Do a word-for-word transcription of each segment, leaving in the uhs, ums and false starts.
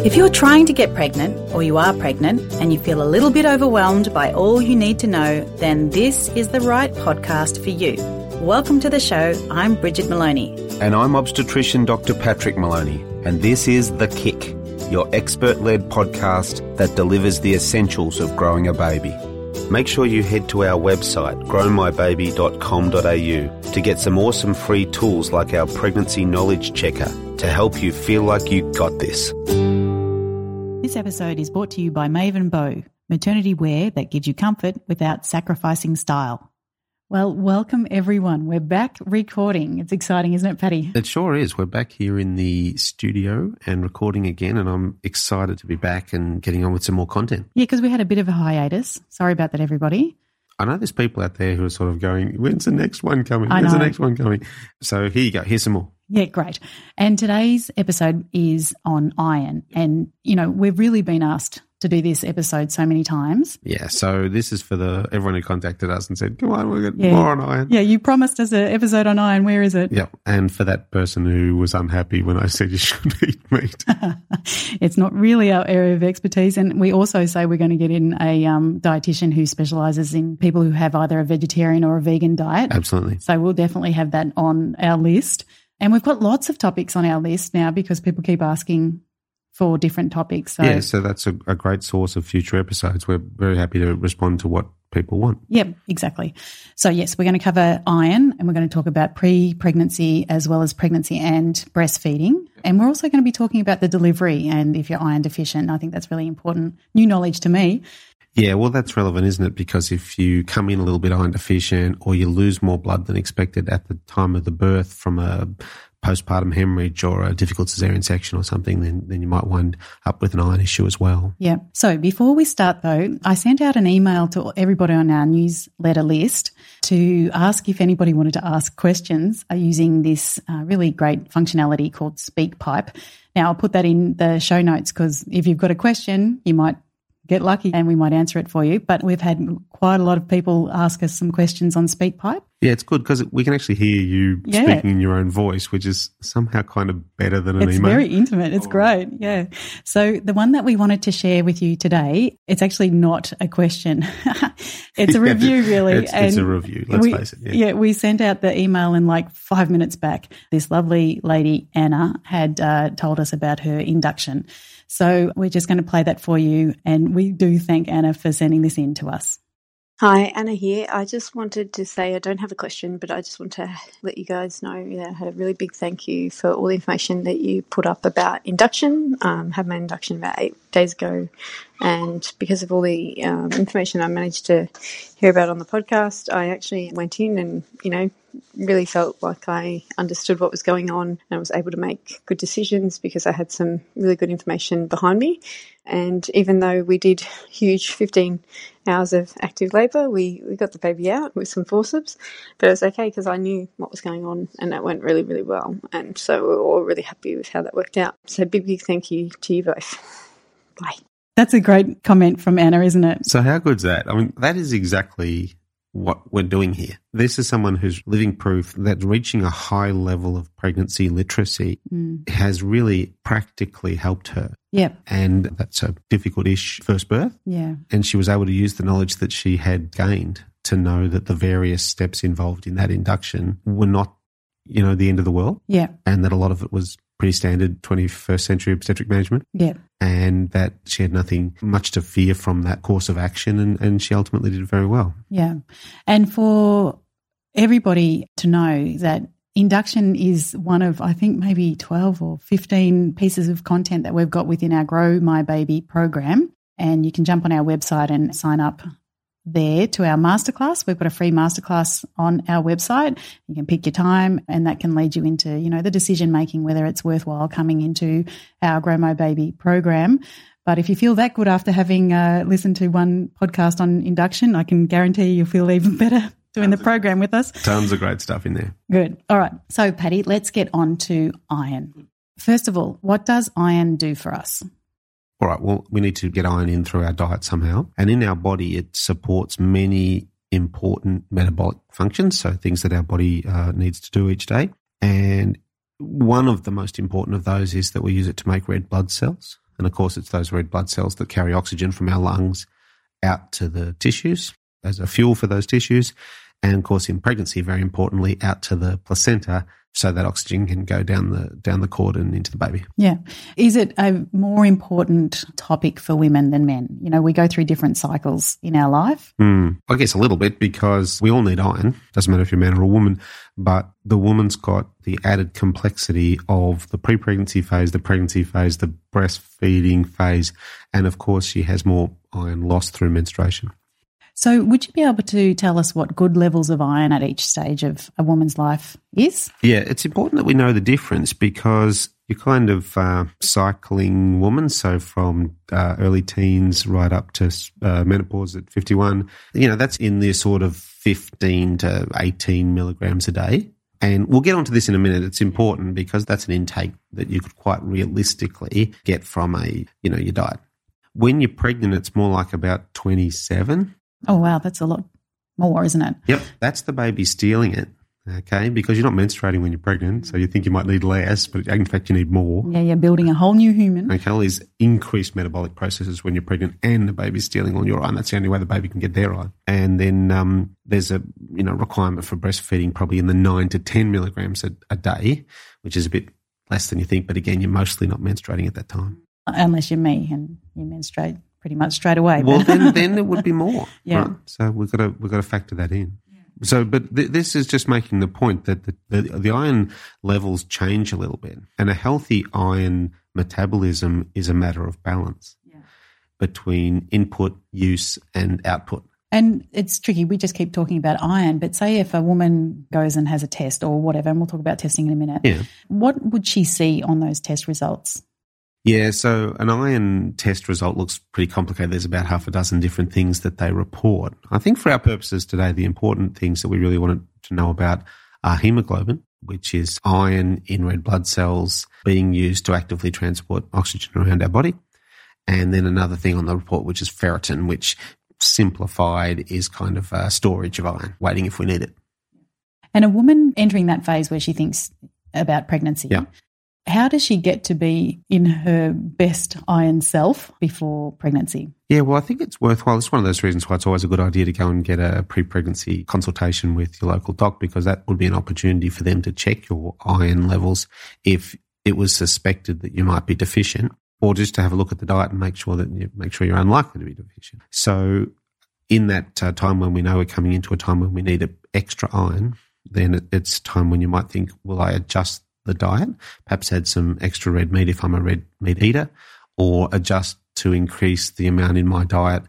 If you're trying to get pregnant, or you are pregnant, and you feel a little bit overwhelmed by all you need to know, then this is the right podcast for you. Welcome to the show. I'm Bridget Maloney. And I'm obstetrician Doctor Patrick Maloney. And this is The Kick, your expert-led podcast that delivers the essentials of growing a baby. Make sure you head to our website, grow my baby dot com dot a u, to get some awesome free tools like our pregnancy knowledge checker to help you feel like you got this. This episode is brought to you by Maven Bow, maternity wear that gives you comfort without sacrificing style. Well, welcome everyone. We're back recording. It's exciting, isn't it, Patty? It sure is. We're back here in the studio and recording again, and I'm excited to be back and getting on with some more content. Yeah, because we had a bit of a hiatus. Sorry about that, everybody. I know there's people out there who are sort of going, when's the next one coming? I When's know. the next one coming? So here you go. Here's some more. Yeah, great. And today's episode is on iron. And, you know, we've really been asked to do this episode so many times. Yeah, so this is for the everyone who contacted us and said, come on, we'll get Yeah. more on iron. Yeah, you promised us an episode on iron. Where is it? Yeah, and for that person who was unhappy when I said you should eat meat. It's not really our area of expertise. And we also say we're going to get in a um, dietitian who specialises in people who have either a vegetarian or a vegan diet. Absolutely. So we'll definitely have that on our list. And we've got lots of topics on our list now because people keep asking for different topics. So, yeah, so that's a, a great source of future episodes. We're very happy to respond to what people want. Yep, exactly. So, yes, we're going to cover iron and we're going to talk about pre-pregnancy as well as pregnancy and breastfeeding. And we're also going to be talking about the delivery and if you're iron deficient. I think that's really important. New knowledge to me. Yeah, well, that's relevant, isn't it? Because if you come in a little bit iron deficient or you lose more blood than expected at the time of the birth from a postpartum hemorrhage or a difficult cesarean section or something, then, then you might wind up with an iron issue as well. Yeah. So before we start, though, I sent out an email to everybody on our newsletter list to ask if anybody wanted to ask questions using this uh, really great functionality called SpeakPipe. Now, I'll put that in the show notes because if you've got a question, you might get lucky and we might answer it for you. But we've had quite a lot of people ask us some questions on SpeakPipe. Yeah, it's good because we can actually hear you Yeah. speaking in your own voice, which is somehow kind of better than an It's email. very intimate. It's great. Yeah. So the one that we wanted to share with you today, it's actually not a question. It's a review, really. It's, it's a review, let's we, face it. Yeah. yeah, we sent out the email in like five minutes back. This lovely lady, Anna, had uh, told us about her induction. So we're just going to play that for you. And we do thank Anna for sending this in to us. Hi, Anna here. I just wanted to say I don't have a question, but I just want to let you guys know that I had a really big thank you for all the information that you put up about induction. Um, had my induction about eight days ago, and because of all the um, information I managed to hear about on the podcast, I actually went in and, you know, really felt like I understood what was going on and I was able to make good decisions because I had some really good information behind me. And even though we did huge fifteen hours of active labour, we, we got the baby out with some forceps, but it was okay because I knew what was going on and that went really, really well. And so we're all really happy with how that worked out. So big, big thank you to you both. Bye. That's a great comment from Anna, isn't it? So how good's that? I mean, that is exactly what we're doing here. This is someone who's living proof that reaching a high level of pregnancy literacy Mm. has really practically helped her. Yep. And that's a difficult-ish first birth. Yeah. And she was able to use the knowledge that she had gained to know that the various steps involved in that induction were not, you know, the end of the world. Yeah. And that a lot of it was pretty standard twenty-first century obstetric management. Yeah. And that she had nothing much to fear from that course of action, and, and she ultimately did very well. Yeah. And for everybody to know that induction is one of, I think, maybe twelve or fifteen pieces of content that we've got within our Grow My Baby program. And you can jump on our website and sign up there to our masterclass. We've got a free masterclass on our website. You can pick your time and that can lead you into, you know, the decision making, whether it's worthwhile coming into our Grow My Baby program. But if you feel that good after having uh, listened to one podcast on induction, I can guarantee you'll feel even better doing the program with us. Tons of great stuff in there. Good. All right. So, Patty, let's get on to iron. First of all, what does iron do for us? All right, well, we need to get iron in through our diet somehow. And in our body, it supports many important metabolic functions, so things that our body uh, needs to do each day. And one of the most important of those is that we use it to make red blood cells. And, of course, it's those red blood cells that carry oxygen from our lungs out to the tissues as a fuel for those tissues. And, of course, in pregnancy, very importantly, out to the placenta so that oxygen can go down the down the cord and into the baby. Yeah. Is it a more important topic for women than men? You know, we go through different cycles in our life. Mm, I guess a little bit, because we all need iron. Doesn't matter if you're a man or a woman, but the woman's got the added complexity of the pre-pregnancy phase, the pregnancy phase, the breastfeeding phase, and, of course, she has more iron loss through menstruation. So would you be able to tell us what good levels of iron at each stage of a woman's life is? Yeah, it's important that we know the difference, because you're kind of uh, cycling woman, so from uh, early teens right up to uh, menopause at fifty-one, you know, that's in the sort of fifteen to eighteen milligrams a day. And we'll get onto this in a minute. It's important because that's an intake that you could quite realistically get from a, you know, your diet. When you're pregnant, it's more like about twenty-seven. Oh, wow, that's a lot more, isn't it? Yep, that's the baby stealing it, okay, because you're not menstruating when you're pregnant, so you think you might need less, but in fact you need more. Yeah, you're building a whole new human. Okay, all these increased metabolic processes when you're pregnant, and the baby's stealing all your iron. That's the only way the baby can get their iron. And then um, there's a you know requirement for breastfeeding probably in the nine to ten milligrams a, a day, which is a bit less than you think, but again, you're mostly not menstruating at that time. Unless you're me and you menstruate pretty much straight away. Well, then, then it would be more. Yeah. Right? So we've got to we've got to factor that in. Yeah. So, but th- this is just making the point that the, the the iron levels change a little bit, and a healthy iron metabolism is a matter of balance yeah. between input, use, and output. And it's tricky. We just keep talking about iron, but say if a woman goes and has a test or whatever, and we'll talk about testing in a minute. Yeah. What would she see on those test results? Yeah, so an iron test result looks pretty complicated. There's about half a dozen different things that they report. I think for our purposes today, the important things that we really wanted to know about are hemoglobin, which is iron in red blood cells being used to actively transport oxygen around our body. And then another thing on the report, which is ferritin, which simplified is kind of uh, storage of iron, waiting if we need it. And a woman entering that phase where she thinks about pregnancy, yeah. how does she get to be in her best iron self before pregnancy? Yeah, well, I think it's worthwhile. It's one of those reasons why it's always a good idea to go and get a pre-pregnancy consultation with your local doc, because that would be an opportunity for them to check your iron levels if it was suspected that you might be deficient, or just to have a look at the diet and make sure that you make sure you're unlikely to be deficient. So in that uh, time when we know we're coming into a time when we need a extra iron, then it, it's time when you might think, will I adjust the diet, perhaps add some extra red meat if I'm a red meat eater, or adjust to increase the amount in my diet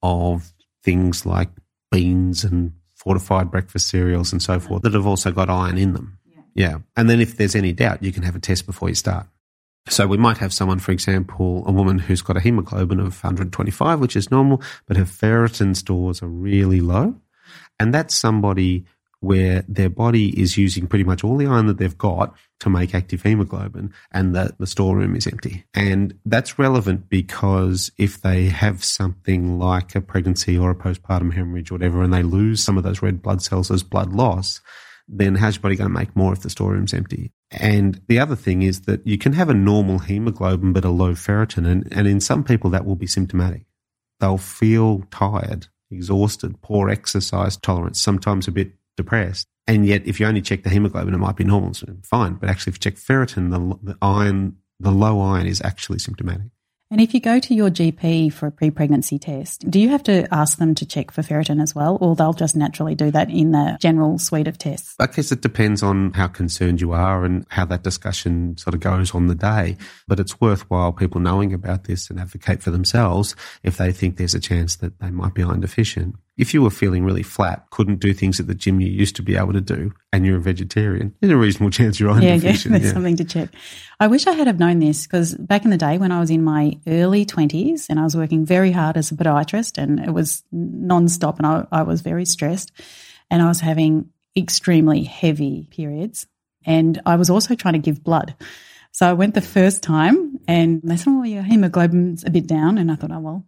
of things like beans and fortified breakfast cereals and so forth that have also got iron in them. Yeah. yeah. And then if there's any doubt, you can have a test before you start. So we might have someone, for example, a woman who's got a hemoglobin of one hundred twenty-five, which is normal, but her ferritin stores are really low. And that's somebody where their body is using pretty much all the iron that they've got to make active hemoglobin, and the, the storeroom is empty. And that's relevant because if they have something like a pregnancy or a postpartum hemorrhage or whatever, and they lose some of those red blood cells as blood loss, then how's your body going to make more if the storeroom's empty? And the other thing is that you can have a normal hemoglobin but a low ferritin, and, and in some people that will be symptomatic. They'll feel tired, exhausted, poor exercise tolerance, sometimes a bit depressed. And yet, if you only check the hemoglobin, it might be normal, so fine. But actually, if you check ferritin, the, the iron, the low iron is actually symptomatic. And if you go to your G P for a pre-pregnancy test, do you have to ask them to check for ferritin as well, or they'll just naturally do that in the general suite of tests? I guess it depends on how concerned you are and how that discussion sort of goes on the day. But it's worthwhile people knowing about this and advocate for themselves if they think there's a chance that they might be iron deficient. If you were feeling really flat, couldn't do things at the gym you used to be able to do, and you're a vegetarian, there's a reasonable chance you're iron yeah, deficient. Yeah, there's yeah. something to check. I wish I had have known this, because back in the day when I was in my early twenties and I was working very hard as a podiatrist, and it was non-stop, and I, I was very stressed, and I was having extremely heavy periods, and I was also trying to give blood. So I went the first time and they said, oh, your hemoglobin's a bit down. And I thought, oh, well,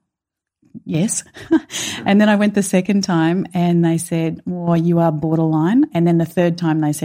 yes. And then I went the second time and they said, well, you are borderline. And then the third time they said,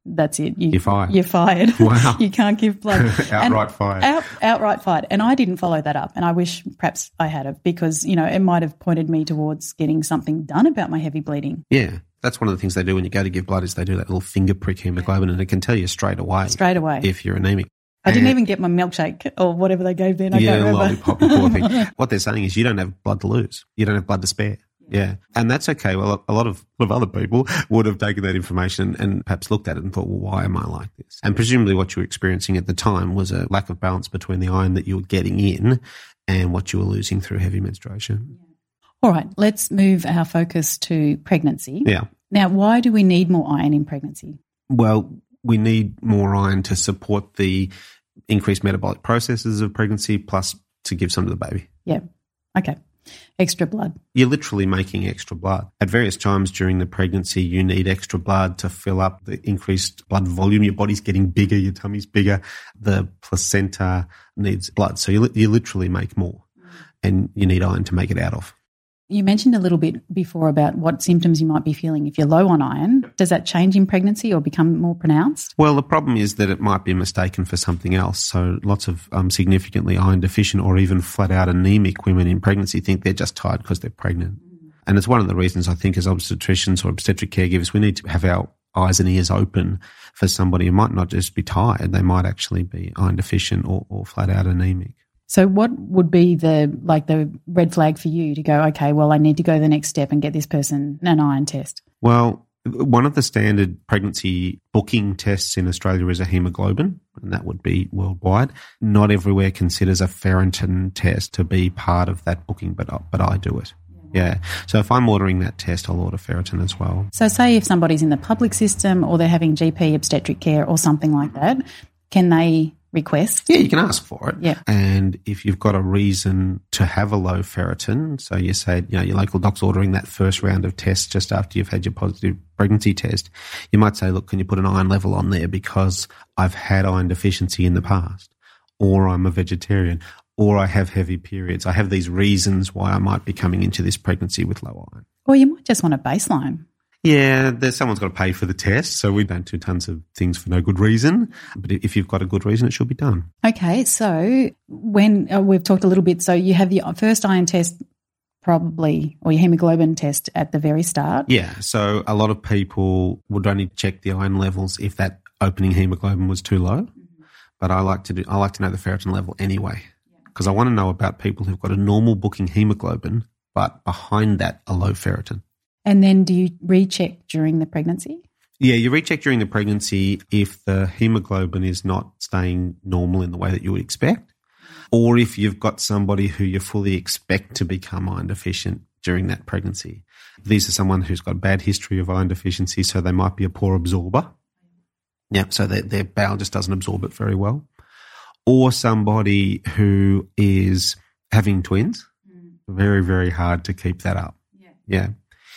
that's it. You, You're fired. You're fired. Wow. You can't give blood. Outright fired. Out, outright fired. And I didn't follow that up, and I wish perhaps I had have, because, you know, it might have pointed me towards getting something done about my heavy bleeding. Yeah. That's one of the things they do when you go to give blood is they do that little finger prick hemoglobin, and it can tell you straight away. Straight away. If you're anemic. I didn't And- even get my milkshake or whatever they gave then. I yeah, can't remember. lollipop and poor thing. What they're saying is you don't have blood to lose. You don't have blood to spare. Yeah. And that's okay. Well, a lot of, a lot of other people would have taken that information and, and perhaps looked at it and thought, well, why am I like this? And presumably what you were experiencing at the time was a lack of balance between the iron that you were getting in and what you were losing through heavy menstruation. All right, let's move our focus to pregnancy. Yeah. Now, why do we need more iron in pregnancy? Well, we need more iron to support the increased metabolic processes of pregnancy, plus to give some to the baby. Yeah. Okay. Extra blood. You're literally making extra blood. At various times during the pregnancy, you need extra blood to fill up the increased blood volume. Your body's getting bigger, your tummy's bigger, the placenta needs blood. So you, you literally make more, and you need iron to make it out of. You mentioned a little bit before about what symptoms you might be feeling if you're low on iron. Does that change in pregnancy or become more pronounced? Well, the problem is that it might be mistaken for something else. So lots of um, significantly iron deficient or even flat out anemic women in pregnancy think they're just tired because they're pregnant. Mm. And it's one of the reasons I think as obstetricians or obstetric caregivers, we need to have our eyes and ears open for somebody who might not just be tired. They might actually be iron deficient or, or flat out anemic. So what would be the like the red flag for you to go, okay, well, I need to go the next step and get this person an iron test? Well, one of the standard pregnancy booking tests in Australia is a hemoglobin, and that would be worldwide. Not everywhere considers a ferritin test to be part of that booking, but but I do it. Yeah. So if I'm ordering that test, I'll order ferritin as well. So say if somebody's in the public system or they're having G P obstetric care or something like that, can they request? Yeah, you can ask for it. Yeah. And if you've got a reason to have a low ferritin, so you say, you know, your local doc's ordering that first round of tests just after you've had your positive pregnancy test, you might say, look, can you put an iron level on there because I've had iron deficiency in the past, or I'm a vegetarian, or I have heavy periods. I have these reasons why I might be coming into this pregnancy with low iron. Or you might just want a baseline. Yeah, there's someone's got to pay for the test, so we don't do tons of things for no good reason. But if you've got a good reason, it should be done. Okay, so when uh, we've talked a little bit, so you have the first iron test probably, or your hemoglobin test at the very start. Yeah, so a lot of people would only check the iron levels if that opening hemoglobin was too low. Mm-hmm. But I like to do, I like to know the ferritin level anyway, because I want to know about people who've got a normal booking hemoglobin, but behind that a low ferritin. And then do you recheck during the pregnancy? Yeah, you recheck during the pregnancy if the hemoglobin is not staying normal in the way that you would expect, or if you've got somebody who you fully expect to become iron deficient during that pregnancy. These are someone who's got a bad history of iron deficiency, so they might be a poor absorber. Yeah, so their, their bowel just doesn't absorb it very well. Or somebody who is having twins. Very, very hard to keep that up. Yeah. Yeah.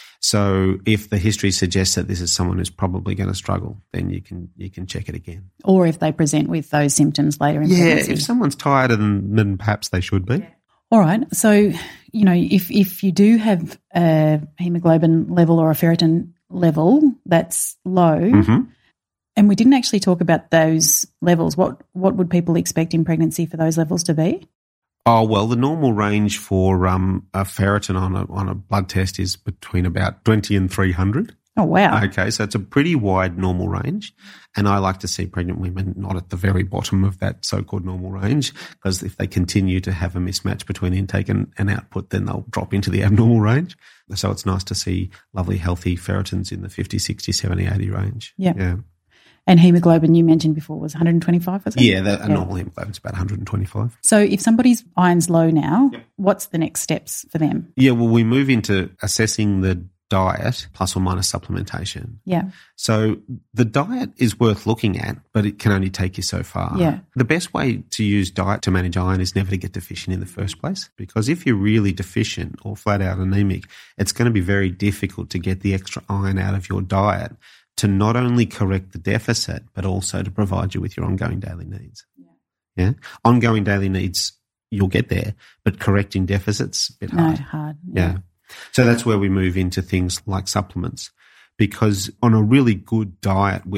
So if the history suggests that this is someone who's probably going to struggle, then you can you can check it again. Or if they present with those symptoms later in yeah, pregnancy. Yeah, if someone's tired, then, then perhaps they should be. Yeah. All right. So, you know, if, if you do have a hemoglobin level or a ferritin level that's low, mm-hmm. and we didn't actually talk about those levels, what, what would people expect in pregnancy for those levels to be? Oh, well, the normal range for um, a ferritin on a, on a blood test is between about twenty and three hundred. Oh, wow. Okay, so it's a pretty wide normal range. And I like to see pregnant women not at the very bottom of that so-called normal range, because if they continue to have a mismatch between intake and, and output, then they'll drop into the abnormal range. So it's nice to see lovely, healthy ferritins in the fifty, sixty, seventy, eighty range. Yeah. Yeah. And hemoglobin you mentioned before was one hundred twenty-five, was it? Yeah, the, a yeah. normal hemoglobin's about one hundred twenty-five. So if somebody's iron's low now, yep. what's the next steps for them? Yeah, well, we move into assessing the diet plus or minus supplementation. Yeah. So the diet is worth looking at, but it can only take you so far. Yeah. The best way to use diet to manage iron is never to get deficient in the first place, because if you're really deficient or flat out anemic, it's going to be very difficult to get the extra iron out of your diet to not only correct the deficit, but also to provide you with your ongoing daily needs. Yeah. yeah? Ongoing daily needs, you'll get there, but correcting deficits, a bit hard. No, hard. Yeah. yeah. So that's where we move into things like supplements, because on a really good diet with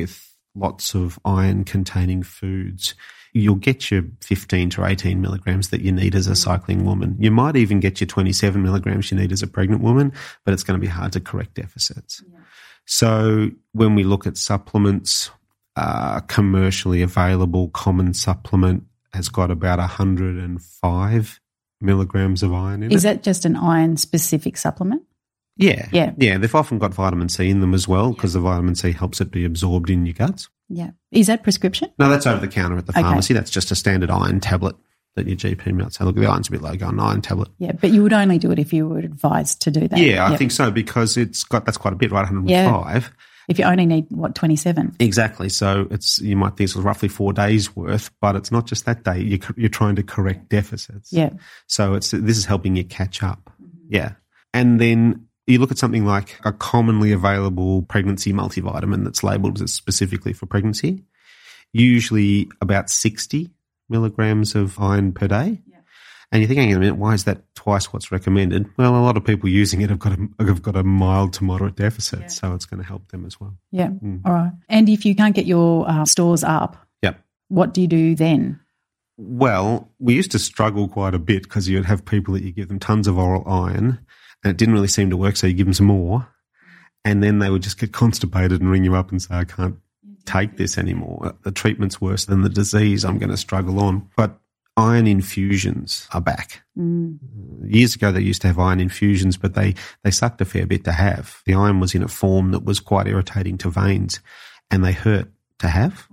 lots of iron-containing foods, you'll get your fifteen to eighteen milligrams that you need as a cycling woman. You might even get your twenty-seven milligrams you need as a pregnant woman, but it's going to be hard to correct deficits. Yeah. So when we look at supplements, uh, commercially available common supplement has got about one hundred five milligrams of iron in it. Is that just an iron-specific supplement? Yeah. Yeah. Yeah. They've often got vitamin C in them as well because yeah. the vitamin C helps it be absorbed in your guts. Yeah. Is that prescription? No, that's over the counter at the okay. pharmacy. That's just a standard iron tablet that your G P might say, look, the iron's a bit low, go on an iron tablet. Yeah, but you would only do it if you were advised to do that. Yeah, I yep. think so because it's got, that's quite a bit, right, one hundred five. Yeah. If you only need, what, twenty-seven? Exactly. So it's you might think it's roughly four days worth, but it's not just that day. You're, you're trying to correct deficits. Yeah. So it's this is helping you catch up. Mm-hmm. Yeah. And then you look at something like a commonly available pregnancy multivitamin that's labelled as specifically for pregnancy, usually about sixty milligrams of iron per day. Yeah. And you're thinking, hang on a minute, why is that twice what's recommended? Well, a lot of people using it have got a, have got a mild to moderate deficit, yeah. so it's going to help them as well. Yeah, mm. All right. And if you can't get your uh, stores up, yep. what do you do then? Well, we used to struggle quite a bit because you'd have people that you give them tons of oral iron and it didn't really seem to work, so you give them some more, and then they would just get constipated and ring you up and say, I can't take this anymore. The treatment's worse than the disease. I'm going to struggle on. But iron infusions are back. Mm. Years ago, they used to have iron infusions, but they, they sucked a fair bit to have. The iron was in a form that was quite irritating to veins, and they hurt to have.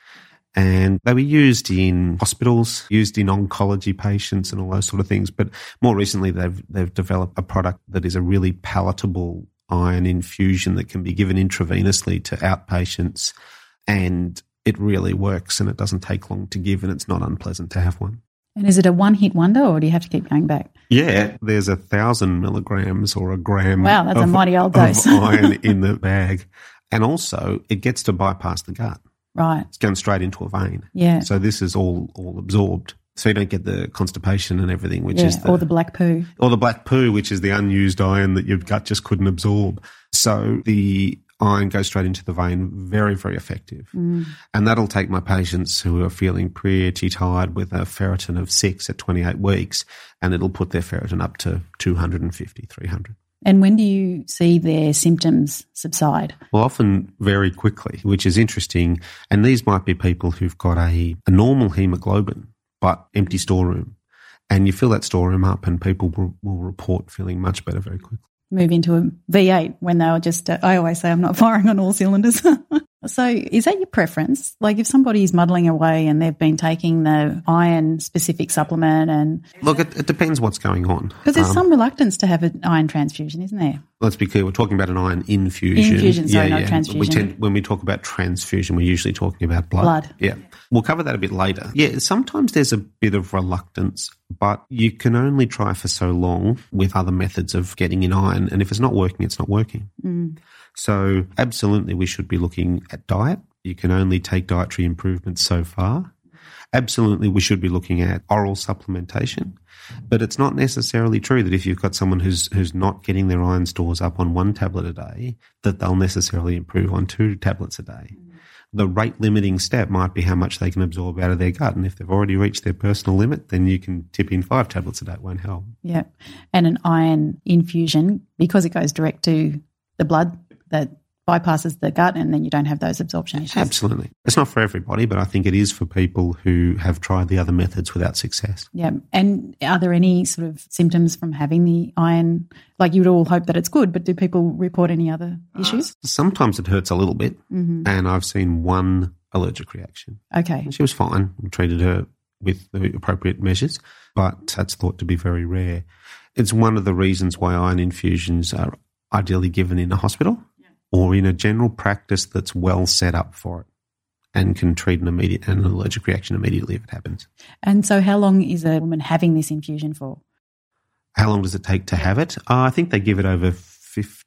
And they were used in hospitals, used in oncology patients and all those sort of things. But more recently, they've they've developed a product that is a really palatable iron infusion that can be given intravenously to outpatients, and it really works and it doesn't take long to give and it's not unpleasant to have one. And is it a one-hit wonder or do you have to keep going back? Yeah, there's a thousand milligrams or a gram wow, that's of, a mighty old dose. of iron in the bag. And also it gets to bypass the gut. Right. It's going straight into a vein. Yeah. So this is all all absorbed. So you don't get the constipation and everything, which yeah, is the... or the black poo. Or the black poo, which is the unused iron that your gut just couldn't absorb. So the iron goes straight into the vein, very, very effective. Mm. And that'll take my patients who are feeling pretty tired with a ferritin of six at twenty-eight weeks, and it'll put their ferritin up to two hundred fifty, three hundred. And when do you see their symptoms subside? Well, often very quickly, which is interesting. And these might be people who've got a, a normal hemoglobin, but empty storeroom. And you fill that storeroom up and people will, will report feeling much better very quickly. Move into a V eight when they were just, uh, I always say I'm not firing on all cylinders. So is that your preference? Like if somebody's muddling away and they've been taking the iron-specific supplement and... Look, it, it depends what's going on. Because there's um, some reluctance to have an iron transfusion, isn't there? Let's be clear, we're talking about an iron infusion. Infusion, sorry, yeah, not yeah. transfusion. We tend, when we talk about transfusion, we're usually talking about blood. Blood. Yeah. We'll cover that a bit later. Yeah, sometimes there's a bit of reluctance, but you can only try for so long with other methods of getting in iron, and if it's not working, it's not working. Mm. So absolutely we should be looking at diet. You can only take dietary improvements so far. Absolutely we should be looking at oral supplementation, but it's not necessarily true that if you've got someone who's who's not getting their iron stores up on one tablet a day, that they'll necessarily improve on two tablets a day. The rate limiting step might be how much they can absorb out of their gut, and if they've already reached their personal limit, then you can tip in five tablets a day. It won't help. Yeah, and an iron infusion, because it goes direct to the blood, that bypasses the gut and then you don't have those absorption issues. Absolutely. It's not for everybody, but I think it is for people who have tried the other methods without success. Yeah. And are there any sort of symptoms from having the iron? Like you would all hope that it's good, but do people report any other issues? Uh, sometimes it hurts a little bit, mm-hmm. and I've seen one allergic reaction. Okay. She was fine. We treated her with the appropriate measures, but that's thought to be very rare. It's one of the reasons why iron infusions are ideally given in a hospital or in a general practice that's well set up for it and can treat an immediate an allergic reaction immediately if it happens. And so how long is a woman having this infusion for? How long does it take to have it? Uh, I think they give it over fifteen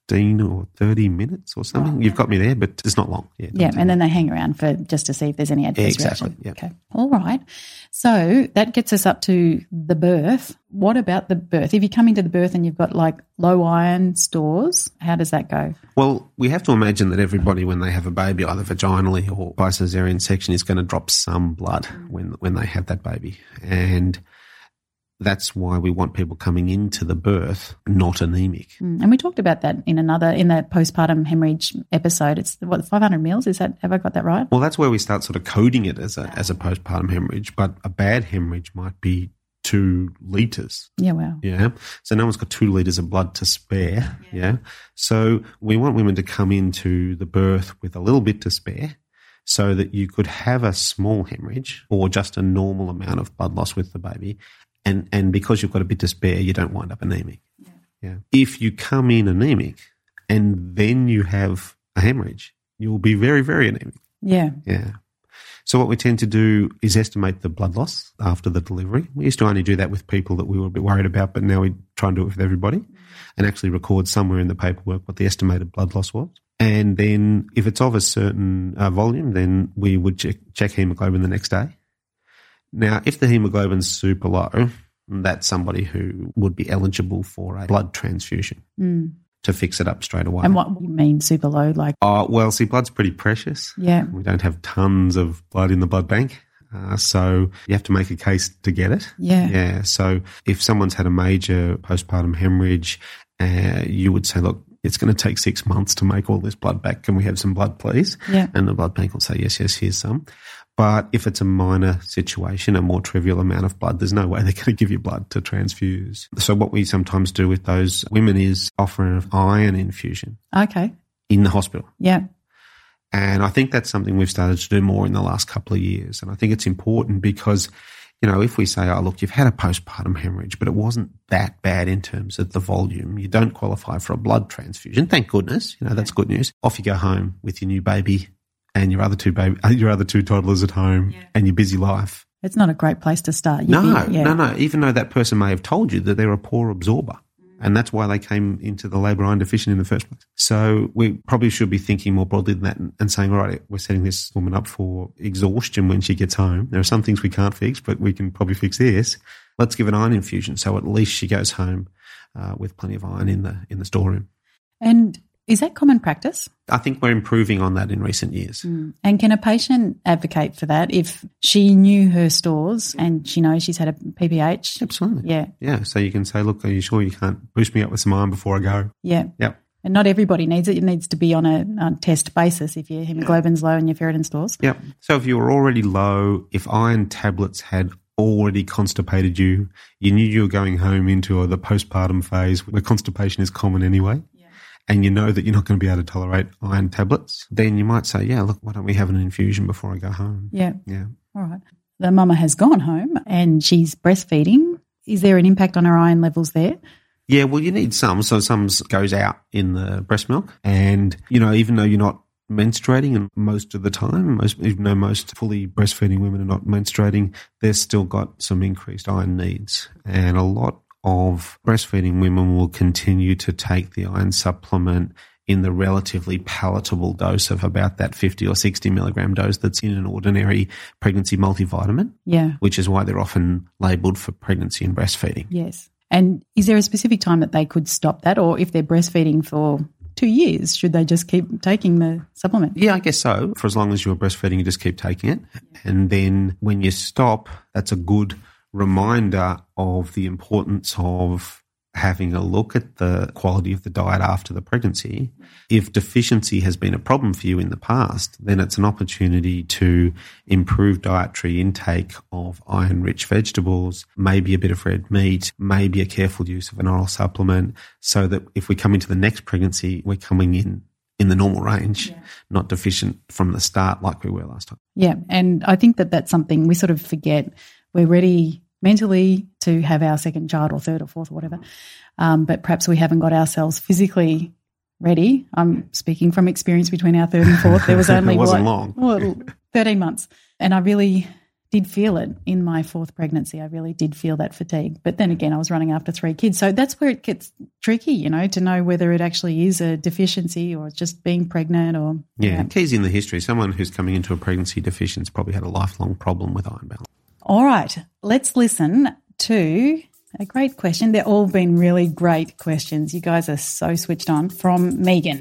fifteen or thirty minutes or something. Oh, You've got me there, but it's not long. Yeah, yeah, and then they hang around for just to see if there's any adverse yeah, exactly, reaction. Yeah. Okay, all right. So that gets us up to the birth. What about the birth? If you come into the birth and you've got like low iron stores, how does that go? Well, we have to imagine that everybody, when they have a baby, either vaginally or by caesarean section, is going to drop some blood when when they have that baby. And that's why we want people coming into the birth not anemic. Mm. And we talked about that in another, in the postpartum hemorrhage episode. It's what, five hundred mils? Is that, have I got that right? Well, that's where we start sort of coding it as a, as a postpartum hemorrhage, but a bad hemorrhage might be two litres. Yeah, wow. Yeah. So no one's got two litres of blood to spare. Yeah. yeah. So we want women to come into the birth with a little bit to spare, so that you could have a small hemorrhage or just a normal amount of blood loss with the baby. And and because you've got a bit to spare, you don't wind up anemic. Yeah. yeah. If you come in anemic and then you have a hemorrhage, you'll be very, very anemic. Yeah. Yeah. So what we tend to do is estimate the blood loss after the delivery. We used to only do that with people that we were a bit worried about, but now we try and do it with everybody and actually record somewhere in the paperwork what the estimated blood loss was. And then if it's of a certain uh, volume, then we would check, check hemoglobin the next day. Now, if the hemoglobin's super low, that's somebody who would be eligible for a blood transfusion mm. to fix it up straight away. And what do you mean super low? Like, uh, well, see, blood's pretty precious. Yeah. We don't have tons of blood in the blood bank. Uh, so you have to make a case to get it. Yeah. Yeah. So if someone's had a major postpartum hemorrhage, uh, you would say, look, it's going to take six months to make all this blood back. Can we have some blood, please? Yeah. And the blood bank will say, yes, yes, here's some. But if it's a minor situation, a more trivial amount of blood, there's no way they're going to give you blood to transfuse. So what we sometimes do with those women is offer an iron infusion. Okay. In the hospital. Yeah. And I think that's something we've started to do more in the last couple of years. And I think it's important because, you know, if we say, oh, look, you've had a postpartum hemorrhage, but it wasn't that bad in terms of the volume, you don't qualify for a blood transfusion. Thank goodness. You know, that's good news. Off you go home with your new baby and your other two baby, your other two toddlers at home yeah. and your busy life. It's not a great place to start. You'd no, be, yeah. no, no. Even though that person may have told you that they're a poor absorber. And that's why they came into the labour iron deficient in the first place. So we probably should be thinking more broadly than that and, and saying, all right, we're setting this woman up for exhaustion when she gets home. There are some things we can't fix, but we can probably fix this. Let's give an iron infusion so at least she goes home uh, with plenty of iron in the in the storeroom. And is that common practice? I think we're improving on that in recent years. Mm. And can a patient advocate for that if she knew her stores and she knows she's had a P P H? Absolutely. Yeah. Yeah. So you can say, look, are you sure you can't boost me up with some iron before I go? Yeah. Yep. And not everybody needs it. It needs to be on a, on a test basis if your hemoglobin's low and your ferritin stores. Yep. So if you were already low, if iron tablets had already constipated you, you knew you were going home into the postpartum phase where constipation is common anyway, and you know that you're not going to be able to tolerate iron tablets, then you might say, yeah, look, why don't we have an infusion before I go home? Yeah. Yeah. All right. The mama has gone home and she's breastfeeding. Is there an impact on her iron levels there? Yeah, well, you need some. So some goes out in the breast milk. And, you know, even though you're not menstruating and most of the time, most, even though most fully breastfeeding women are not menstruating, they've still got some increased iron needs. And a lot of breastfeeding women will continue to take the iron supplement in the relatively palatable dose of about that fifty or sixty milligram dose that's in an ordinary pregnancy multivitamin. Yeah. Which is why they're often labelled for pregnancy and breastfeeding. Yes. And is there a specific time that they could stop that, or if they're breastfeeding for two years, should they just keep taking the supplement? Yeah, I guess so. For as long as you're breastfeeding, you just keep taking it. And then when you stop, that's a good reminder of the importance of having a look at the quality of the diet after the pregnancy. If deficiency has been a problem for you in the past, then it's an opportunity to improve dietary intake of iron-rich vegetables, maybe a bit of red meat, maybe a careful use of an oral supplement, so that if we come into the next pregnancy, we're coming in in the normal range, yeah. not deficient from the start like we were last time. Yeah, and I think that that's something we sort of forget. We're ready mentally to have our second child or third or fourth or whatever, um, but perhaps we haven't got ourselves physically ready. I'm speaking from experience between our third and fourth. There was only it wasn't what, long. well, thirteen months. And I really did feel it in my fourth pregnancy. I really did feel that fatigue. But then again, I was running after three kids. So that's where it gets tricky, you know, to know whether it actually is a deficiency or just being pregnant or... Yeah, yeah. keys in the history. Someone who's coming into a pregnancy deficient probably had a lifelong problem with iron balance. All right, let's listen to a great question. They've all been really great questions. You guys are so switched on. From Megan.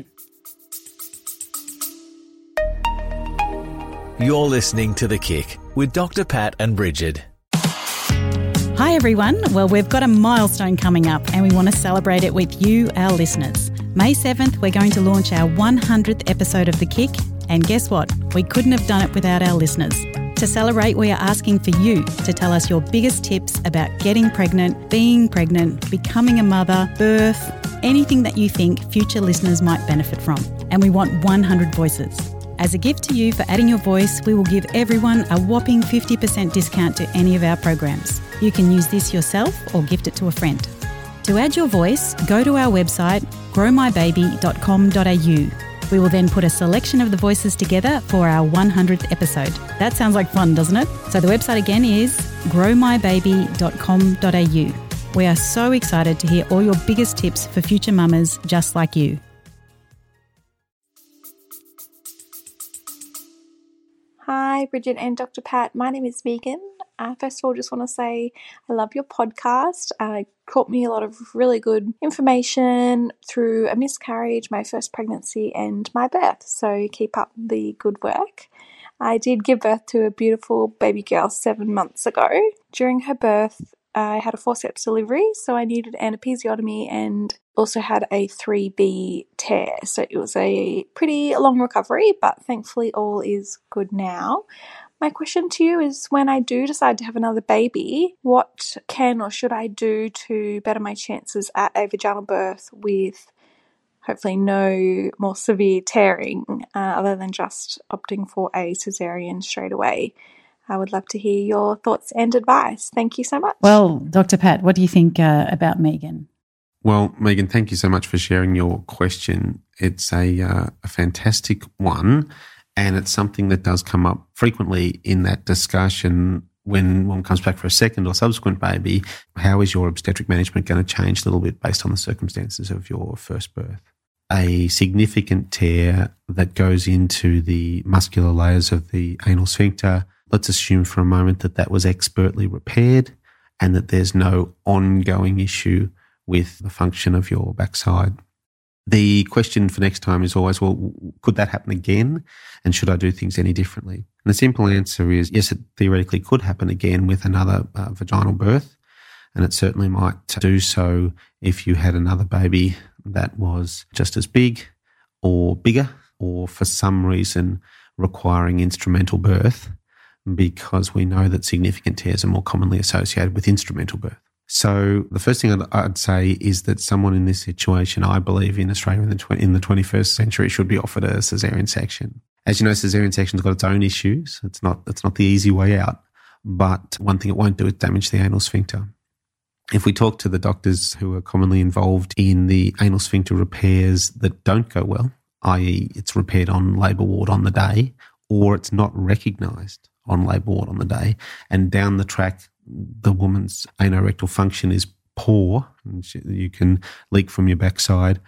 You're listening to The Kick with Doctor Pat and Bridget. Hi everyone. Well, we've got a milestone coming up and we want to celebrate it with you, our listeners. May seventh, we're going to launch our one hundredth episode of The Kick. And guess what? We couldn't have done it without our listeners. To celebrate, we are asking for you to tell us your biggest tips about getting pregnant, being pregnant, becoming a mother, birth, anything that you think future listeners might benefit from. And we want one hundred voices. As a gift to you for adding your voice, we will give everyone a whopping fifty percent discount to any of our programs. You can use this yourself or gift it to a friend. To add your voice, go to our website, grow my baby dot com dot a u. We will then put a selection of the voices together for our one hundredth episode. That sounds like fun, doesn't it? So the website again is grow my baby dot com dot a u. We are so excited to hear all your biggest tips for future mamas just like you. Hi, Bridget and Doctor Pat. My name is Megan. Uh, first of all, just want to say I love your podcast. Uh, it taught me a lot of really good information through a miscarriage, my first pregnancy and my birth. So keep up the good work. I did give birth to a beautiful baby girl seven months ago. During her birth, I had a forceps delivery, so I needed an episiotomy and also had a three B tear. So it was a pretty long recovery, but thankfully all is good now. My question to you is, when I do decide to have another baby, what can or should I do to better my chances at a vaginal birth with hopefully no more severe tearing, uh, other than just opting for a cesarean straight away? I would love to hear your thoughts and advice. Thank you so much. Well, Doctor Pat, what do you think uh, about Megan? Well, Megan, thank you so much for sharing your question. It's a, uh, a fantastic one, and it's something that does come up frequently in that discussion when one comes back for a second or subsequent baby. How is your obstetric management going to change a little bit based on the circumstances of your first birth? A significant tear that goes into the muscular layers of the anal sphincter. Let's assume for a moment that that was expertly repaired and that there's no ongoing issue with the function of your backside. The question for next time is always, well, could that happen again? And should I do things any differently? And the simple answer is, yes, it theoretically could happen again with another uh, vaginal birth. And it certainly might do so if you had another baby that was just as big or bigger, or for some reason requiring instrumental birth, because we know that significant tears are more commonly associated with instrumental birth. So the first thing I'd, I'd say is that someone in this situation, I believe in Australia in the, tw- in the twenty-first century, should be offered a caesarean section. As you know, caesarean section's got its own issues. It's not, it's not the easy way out. But one thing it won't do is damage the anal sphincter. If we talk to the doctors who are commonly involved in the anal sphincter repairs that don't go well, that is it's repaired on labour ward on the day, or it's not recognised on labour ward on the day, and down the track the woman's anorectal function is poor, and you can leak from your backside,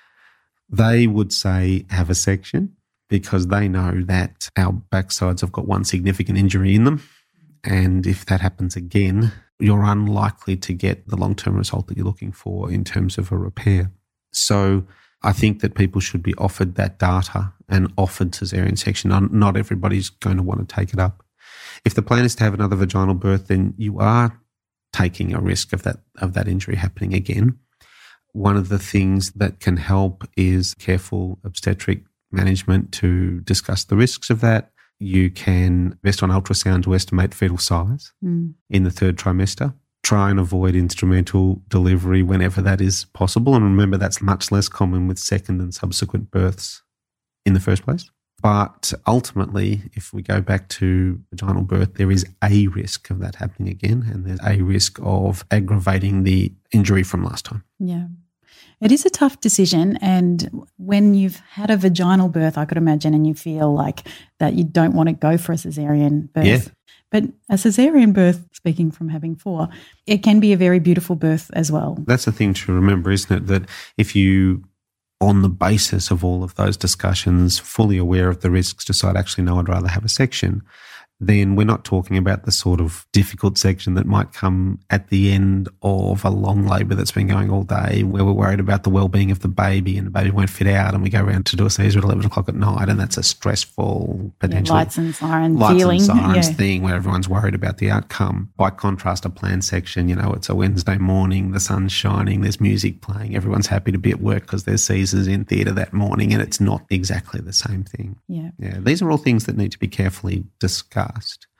they would say have a section, because they know that our backsides have got one significant injury in them, and if that happens again, you're unlikely to get the long-term result that you're looking for in terms of a repair. So I think that people should be offered that data and offered caesarean section. Not everybody's going to want to take it up. If the plan is to have another vaginal birth, then you are taking a risk of that of that injury happening again. One of the things that can help is careful obstetric management to discuss the risks of that. You can invest on ultrasound to estimate fetal size mm. in the third trimester. Try and avoid instrumental delivery whenever that is possible. And remember, that's much less common with second and subsequent births in the first place. But ultimately, if we go back to vaginal birth, there is a risk of that happening again, and there's a risk of aggravating the injury from last time. Yeah. It is a tough decision, and when you've had a vaginal birth, I could imagine, and you feel like that you don't want to go for a cesarean birth. Yeah. But a cesarean birth, speaking from having four, it can be a very beautiful birth as well. That's the thing to remember, isn't it? That if you, on the basis of all of those discussions, fully aware of the risks, decide, actually, no, I'd rather have a section, then we're not talking about the sort of difficult section that might come at the end of a long labour that's been going all day, where we're worried about the well-being of the baby and the baby won't fit out, and we go around to do a Caesar at eleven o'clock at night, and that's a stressful, potentially yeah, lights and sirens lights feeling. and sirens yeah. thing where everyone's worried about the outcome. By contrast, a planned section, you know, it's a Wednesday morning, the sun's shining, there's music playing, everyone's happy to be at work because there's Caesars in theatre that morning, and it's not exactly the same thing. Yeah. Yeah, these are all things that need to be carefully discussed.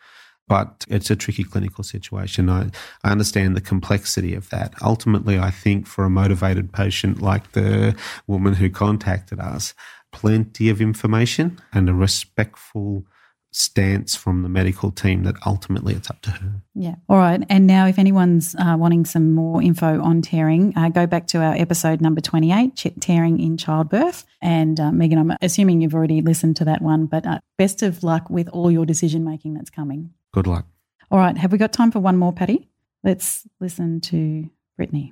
But it's a tricky clinical situation. I, I understand the complexity of that. Ultimately, I think for a motivated patient like the woman who contacted us, plenty of information and a respectful stance from the medical team that ultimately it's up to her. Yeah. All right. And now if anyone's uh, wanting some more info on tearing, uh, go back to our episode number twenty-eight, ch- Tearing in Childbirth. And uh, Megan, I'm assuming you've already listened to that one, but uh, best of luck with all your decision-making that's coming. Good luck. All right. Have we got time for one more, Patty? Let's listen to Brittany.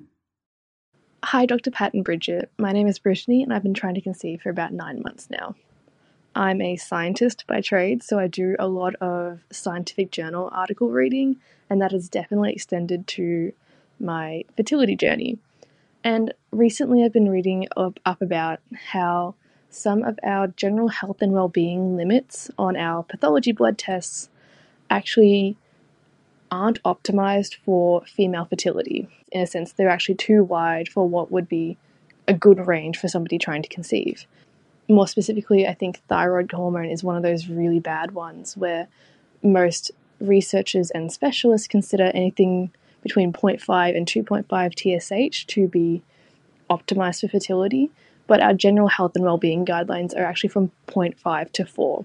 Hi, Doctor Pat and Bridget. My name is Brittany and I've been trying to conceive for about nine months now. I'm a scientist by trade, so I do a lot of scientific journal article reading, and that has definitely extended to my fertility journey. And recently I've been reading up, up about how some of our general health and well-being limits on our pathology blood tests actually aren't optimized for female fertility. In a sense, they're actually too wide for what would be a good range for somebody trying to conceive. More specifically, I think thyroid hormone is one of those really bad ones where most researchers and specialists consider anything between zero point five and two point five T S H to be optimized for fertility, but our general health and well-being guidelines are actually from zero point five to four.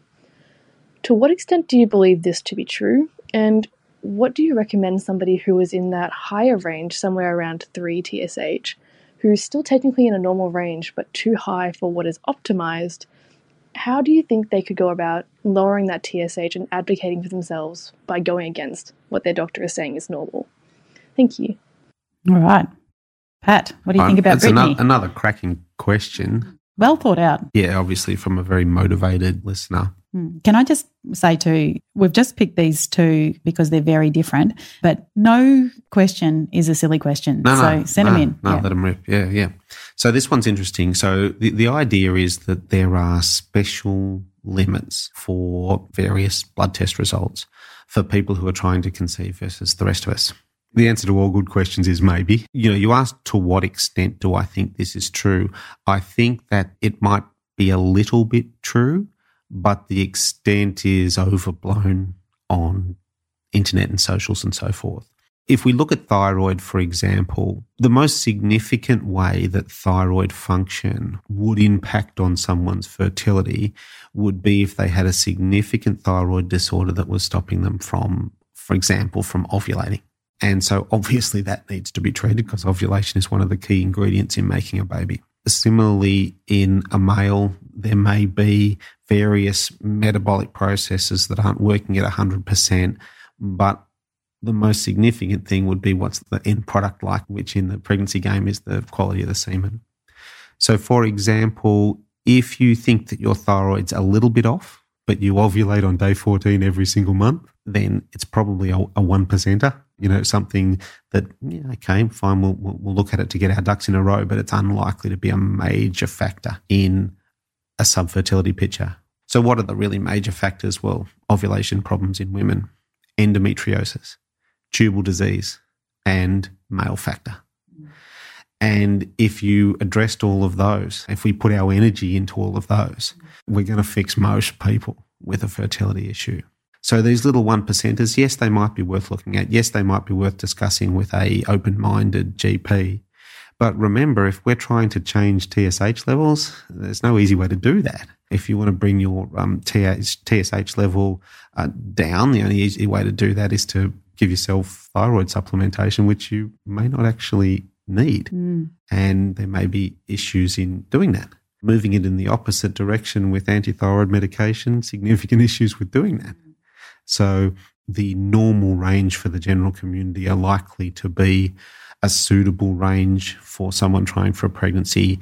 To what extent do you believe this to be true? And what do you recommend somebody who is in that higher range, somewhere around three T S H, who's still technically in a normal range but too high for what is optimized? How do you think they could go about lowering that T S H and advocating for themselves by going against what their doctor is saying is normal? Thank you. All right. Pat, what do you Um, think about it's Brittany? another, another cracking question. Well thought out. Yeah, obviously from a very motivated listener. Hmm. Can I just say too, we've just picked these two because they're very different, but no question is a silly question. No, so no, send no, them in. No, yeah. let them rip. Yeah, yeah. So this one's interesting. So the, the idea is that there are special limits for various blood test results for people who are trying to conceive versus the rest of us. The answer to all good questions is maybe. You know, you asked to what extent do I think this is true? I think that it might be a little bit true, but the extent is overblown on internet and socials and so forth. If we look at thyroid, for example, the most significant way that thyroid function would impact on someone's fertility would be if they had a significant thyroid disorder that was stopping them from, for example, from ovulating. And so obviously that needs to be treated because ovulation is one of the key ingredients in making a baby. Similarly, in a male, there may be various metabolic processes that aren't working at one hundred percent, but the most significant thing would be what's the end product like, which in the pregnancy game is the quality of the semen. So, for example, if you think that your thyroid's a little bit off, but you ovulate on day fourteen every single month, then it's probably a, a one percenter. You know, something that, yeah, okay, fine, we'll, we'll, we'll look at it to get our ducks in a row, but it's unlikely to be a major factor in a subfertility picture. So what are the really major factors? Well, ovulation problems in women, endometriosis, tubal disease, and male factor. And if you addressed all of those, if we put our energy into all of those, we're going to fix most people with a fertility issue. So these little one percenters, yes, they might be worth looking at. Yes, they might be worth discussing with a open-minded G P. But remember, if we're trying to change T S H levels, there's no easy way to do that. If you want to bring your um, T S H level uh, down, the only easy way to do that is to give yourself thyroid supplementation, which you may not actually need. Mm. And there may be issues in doing that. Moving it in the opposite direction with antithyroid medication, significant issues with doing that. So the normal range for the general community are likely to be a suitable range for someone trying for a pregnancy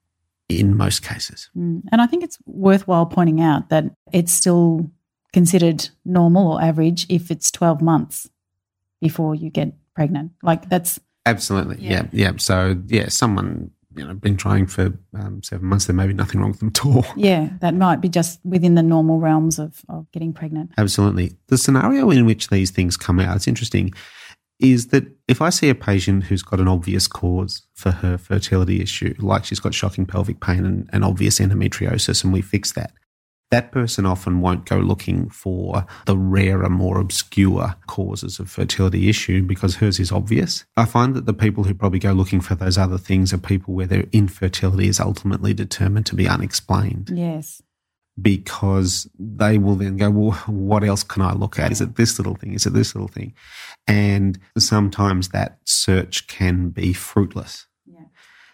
in most cases. Mm. And I think it's worthwhile pointing out that it's still considered normal or average if it's twelve months before you get pregnant. Like that's... Absolutely, yeah, yeah. yeah. So, yeah, someone, you know, been trying for um, seven months, there may be nothing wrong with them at all. Yeah, that might be just within the normal realms of, of getting pregnant. Absolutely. The scenario in which these things come out, it's interesting, is that if I see a patient who's got an obvious cause for her fertility issue, like she's got shocking pelvic pain and, and obvious endometriosis, and we fix that, that person often won't go looking for the rarer, more obscure causes of fertility issue because hers is obvious. I find that the people who probably go looking for those other things are people where their infertility is ultimately determined to be unexplained. Yes. Because they will then go, well, what else can I look at? Is it this little thing? Is it this little thing? And sometimes that search can be fruitless. Yeah.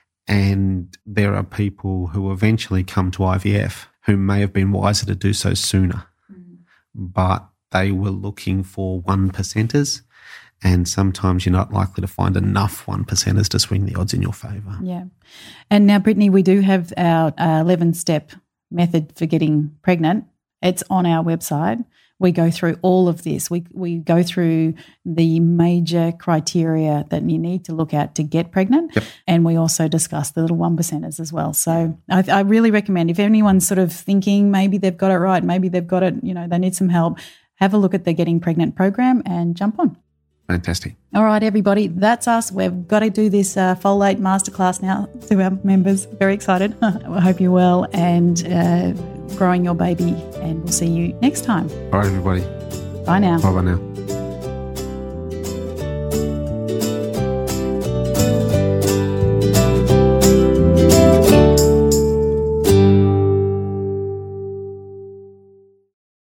And there are people who eventually come to I V F who may have been wiser to do so sooner, mm. but they were looking for one percenters, and sometimes you're not likely to find enough one percenters to swing the odds in your favour. Yeah. And now, Brittany, we do have our eleven-step method for getting pregnant. It's on our website. We go through all of this. We we go through the major criteria that you need to look at to get pregnant, yep. and we also discuss the little one percenters as well. So I, I really recommend if anyone's sort of thinking maybe they've got it right, maybe they've got it, you know, they need some help, have a look at the Getting Pregnant program and jump on. Fantastic. All right, everybody, that's us. We've got to do this uh, folate masterclass now to our members. Very excited. I hope you're well and uh, growing your baby, and we'll see you next time. All right, everybody. Bye now. Bye-bye now.